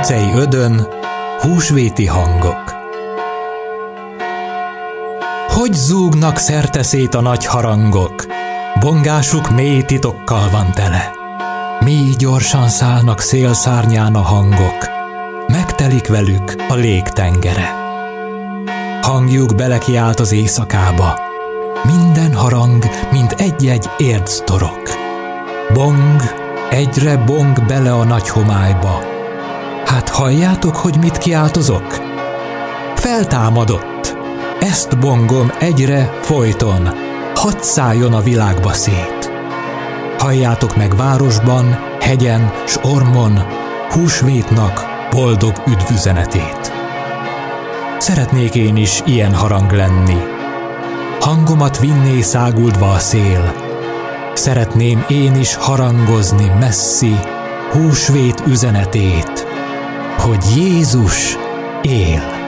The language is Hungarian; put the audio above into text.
Lőcei Ödön húsvéti hangok. Hogy zúgnak szerteszét a nagy harangok, bongásuk mély titokkal van tele. Mély gyorsan szállnak szélszárnyán a hangok, megtelik velük a légtengere. Hangjuk belekiált az éjszakába, minden harang, mint egy-egy érdsztorok. Bong, egyre bong bele a nagy homályba. Hát halljátok, hogy mit kiáltozok? Feltámadott! Ezt bongom egyre folyton, hadd szálljon a világba szét. Halljátok meg városban, hegyen s ormon, húsvétnak boldog üdvüzenetét. Szeretnék én is ilyen harang lenni. Hangomat vinné száguldva a szél. Szeretném én is harangozni messzi húsvét üzenetét, hogy Jézus él.